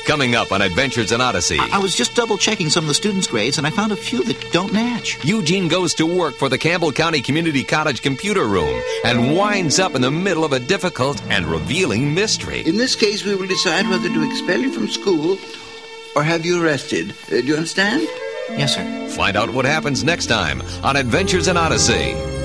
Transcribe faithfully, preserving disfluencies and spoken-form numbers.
Coming up on Adventures in Odyssey. I, I was just double-checking some of the students' grades, and I found a few that don't match. Eugene goes to work for the Campbell County Community College computer room and winds up in the middle of a difficult and revealing mystery. In this case, we will decide whether to expel you from school or have you arrested. Uh, do you understand? Yes, sir. Find out what happens next time on Adventures in Odyssey.